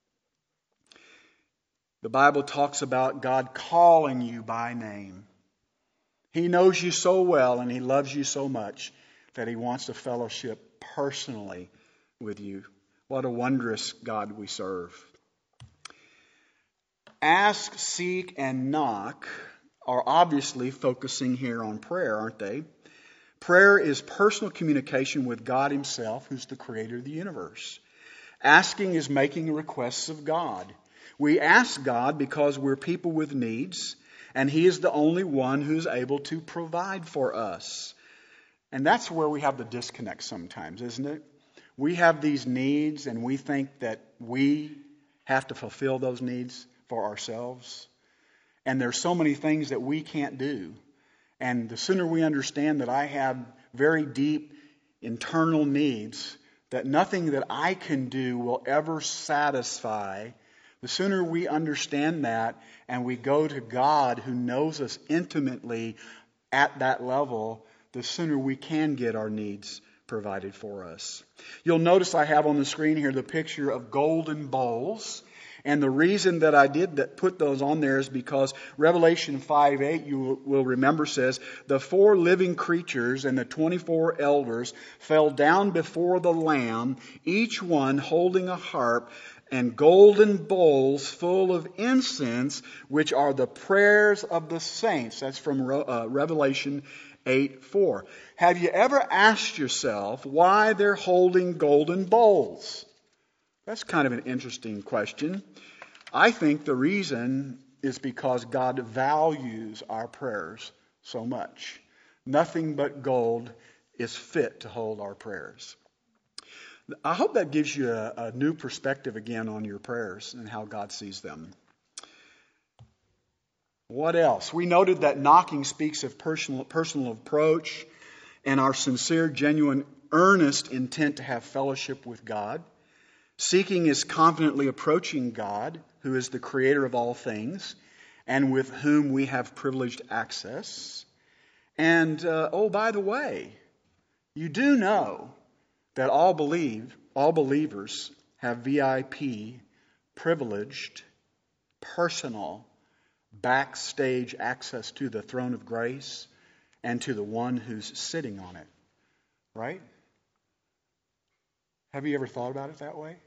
The Bible talks about God calling you by name. He knows you so well and He loves you so much that He wants to fellowship personally with you. What a wondrous God we serve. Ask, seek, and knock are obviously focusing here on prayer, aren't they? Prayer is personal communication with God Himself, who's the creator of the universe. Asking is making requests of God. We ask God because we're people with needs, and He is the only one who's able to provide for us. And that's where we have the disconnect sometimes, isn't it? We have these needs, and we think that we have to fulfill those needs for ourselves. And there's so many things that we can't do. And the sooner we understand that I have very deep internal needs, that nothing that I can do will ever satisfy, the sooner we understand that and we go to God who knows us intimately at that level, the sooner we can get our needs provided for us. You'll notice I have on the screen here the picture of golden bowls. And the reason that I did put those on there is because Revelation 5:8, you will remember, says, the 4 living creatures and the 24 elders fell down before the Lamb, each one holding a harp and golden bowls full of incense, which are the prayers of the saints. That's from Revelation 8:4. Have you ever asked yourself why they're holding golden bowls? That's kind of an interesting question. I think the reason is because God values our prayers so much. Nothing but gold is fit to hold our prayers. I hope that gives you a new perspective again on your prayers and how God sees them. What else? We noted that knocking speaks of personal approach and our sincere, genuine, earnest intent to have fellowship with God. Seeking is confidently approaching God, who is the creator of all things, and with whom we have privileged access. And, by the way, you do know that all believers have VIP, privileged, personal, backstage access to the throne of grace and to the one who's sitting on it. Right? Have you ever thought about it that way?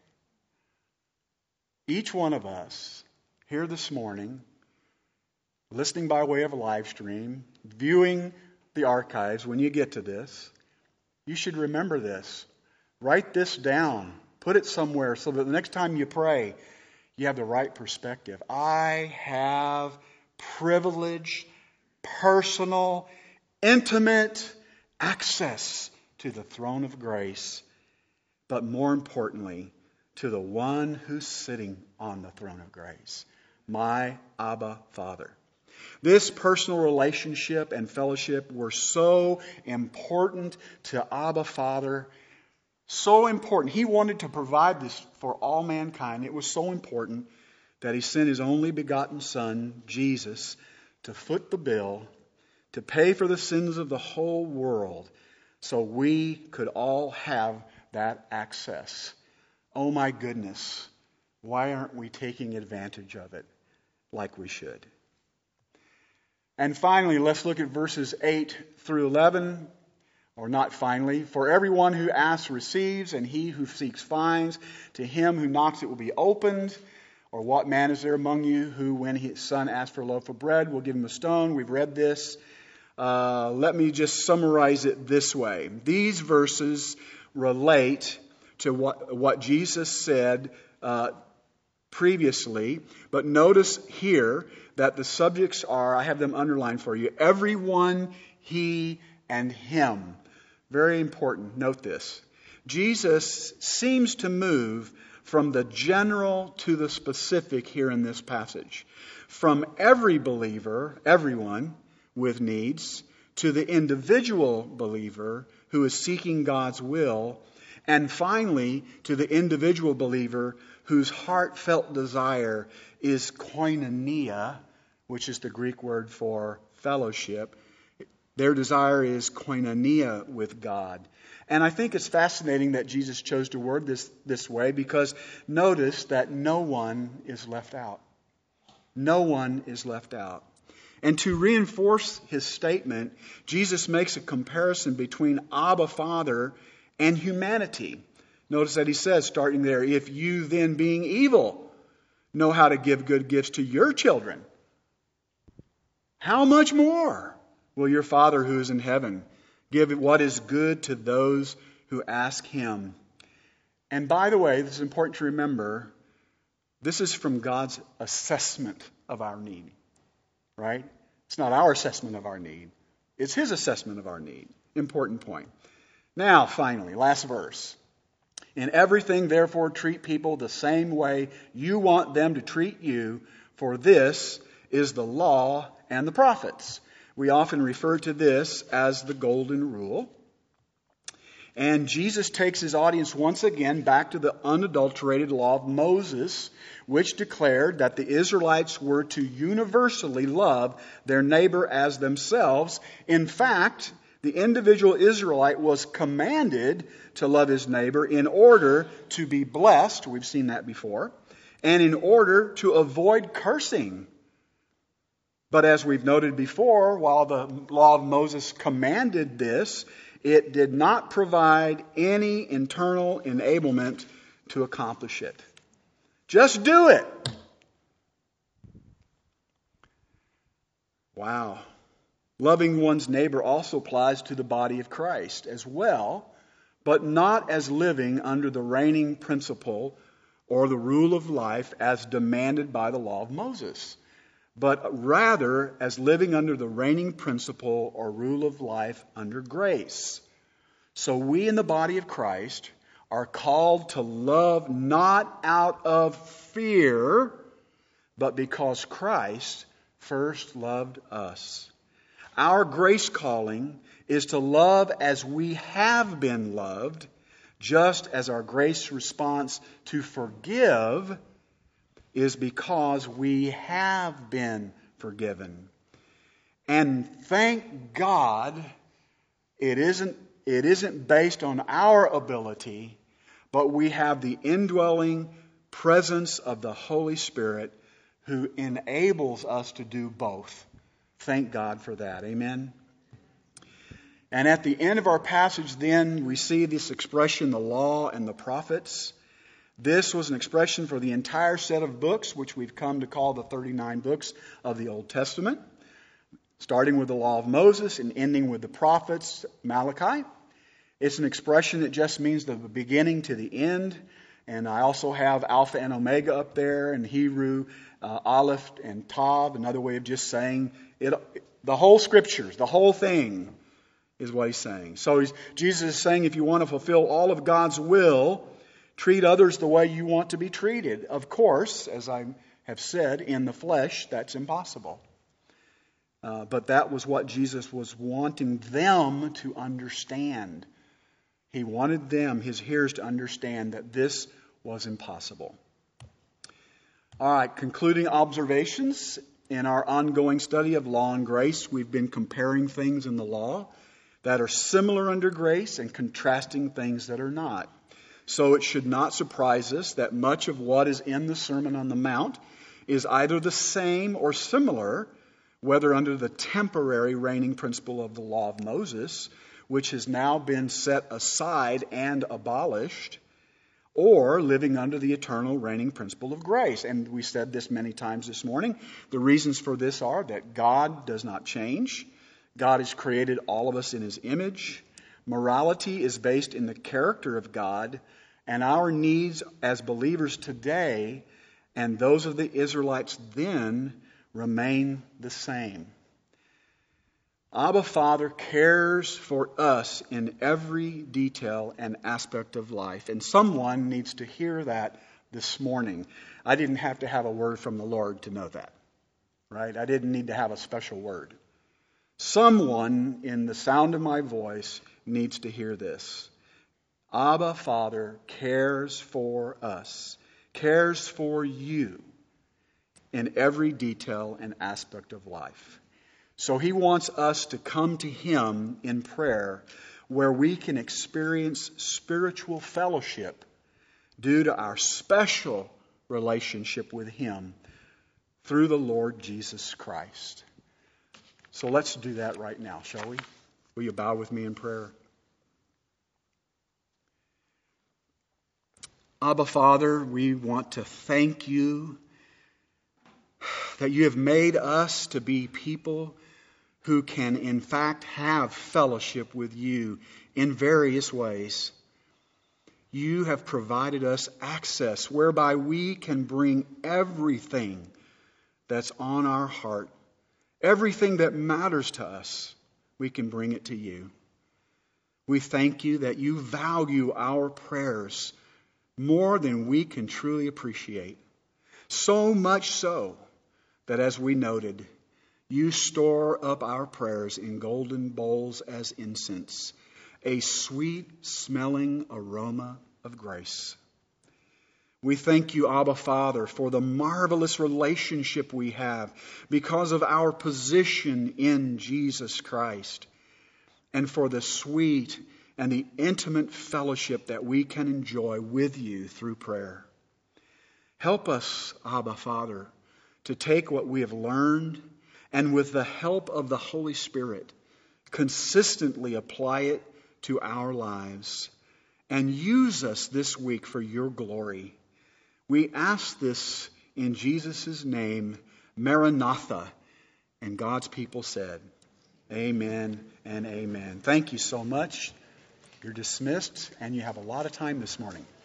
Each one of us here this morning, listening by way of a live stream, viewing the archives, when you get to this, you should remember this. Write this down. Put it somewhere so that the next time you pray, you have the right perspective. I have privileged, personal, intimate access to the throne of grace, but more importantly, to the one who's sitting on the throne of grace, my Abba Father. This personal relationship and fellowship were so important to Abba Father, so important. He wanted to provide this for all mankind. It was so important that He sent His only begotten Son, Jesus, to foot the bill, to pay for the sins of the whole world, so we could all have that access. Oh my goodness, why aren't we taking advantage of it like we should? And finally, let's look at verses 8 through 11. Or not finally. For everyone who asks receives, and he who seeks finds. To him who knocks it will be opened. Or what man is there among you who, when his son asks for a loaf of bread, will give him a stone? We've read this. Let me just summarize it this way. These verses relate to what Jesus said previously. But notice here that the subjects are, I have them underlined for you, everyone, he, and him. Very important. Note this. Jesus seems to move from the general to the specific here in this passage. From every believer, everyone with needs, to the individual believer who is seeking God's will, and finally to the individual believer whose heartfelt desire is koinonia, which is the Greek word for fellowship. Their desire is koinonia with God. And I think it's fascinating that Jesus chose to word this way, because notice that no one is left out. No one is left out. And to reinforce his statement, Jesus makes a comparison between Abba Father and humanity. Notice that he says, starting there, if you then being evil know how to give good gifts to your children, how much more will your Father who is in heaven give what is good to those who ask him? And by the way, this is important to remember, this is from God's assessment of our need, right? It's not our assessment of our need. It's his assessment of our need. Important point. Now, finally, last verse. In everything, therefore, treat people the same way you want them to treat you, for this is the law and the prophets. We often refer to this as the golden rule. And Jesus takes his audience once again back to the unadulterated law of Moses, which declared that the Israelites were to universally love their neighbor as themselves. In fact, the individual Israelite was commanded to love his neighbor in order to be blessed. We've seen that before. And in order to avoid cursing. But as we've noted before, while the law of Moses commanded this, it did not provide any internal enablement to accomplish it. Just do it. Wow. Loving one's neighbor also applies to the body of Christ as well, but not as living under the reigning principle or the rule of life as demanded by the law of Moses, but rather as living under the reigning principle or rule of life under grace. So we in the body of Christ are called to love not out of fear, but because Christ first loved us. Our grace calling is to love as we have been loved, just as our grace response to forgive is because we have been forgiven. And thank God it isn't based on our ability, but we have the indwelling presence of the Holy Spirit who enables us to do both. Thank God for that. Amen. And at the end of our passage then, we see this expression, the law and the prophets. This was an expression for the entire set of books, which we've come to call the 39 books of the Old Testament, starting with the law of Moses and ending with the prophets, Malachi. It's an expression that just means the beginning to the end. And I also have Alpha and Omega up there, and Hebrew, Aleph and Tav, another way of just saying it. The whole Scriptures, the whole thing is what he's saying. So Jesus is saying if you want to fulfill all of God's will, treat others the way you want to be treated. Of course, as I have said, in the flesh, that's impossible. But that was what Jesus was wanting them to understand. He wanted them, his hearers, to understand that this was impossible. All right, concluding observations. In our ongoing study of law and grace, we've been comparing things in the law that are similar under grace and contrasting things that are not. So it should not surprise us that much of what is in the Sermon on the Mount is either the same or similar, whether under the temporary reigning principle of the law of Moses, which has now been set aside and abolished, or living under the eternal reigning principle of grace. And we said this many times this morning. The reasons for this are that God does not change. God has created all of us in his image. Morality is based in the character of God, and our needs as believers today and those of the Israelites then remain the same. Abba Father cares for us in every detail and aspect of life. And someone needs to hear that this morning. I didn't have to have a word from the Lord to know that. Right? I didn't need to have a special word. Someone in the sound of my voice needs to hear this. Abba Father cares for us, cares for you in every detail and aspect of life. So he wants us to come to him in prayer where we can experience spiritual fellowship due to our special relationship with him through the Lord Jesus Christ. So let's do that right now, shall we? Will you bow with me in prayer? Abba, Father, we want to thank you that you have made us to be people who can in fact have fellowship with you in various ways. You have provided us access whereby we can bring everything that's on our heart, everything that matters to us, we can bring it to you. We thank you that you value our prayers more than we can truly appreciate. So much so that, as we noted, you store up our prayers in golden bowls as incense, a sweet-smelling aroma of grace. We thank you, Abba Father, for the marvelous relationship we have because of our position in Jesus Christ, and for the sweet and the intimate fellowship that we can enjoy with you through prayer. Help us, Abba Father, to take what we have learned and with the help of the Holy Spirit, consistently apply it to our lives and use us this week for your glory. We ask this in Jesus' name, Maranatha. And God's people said, amen and amen. Thank you so much. You're dismissed, and you have a lot of time this morning.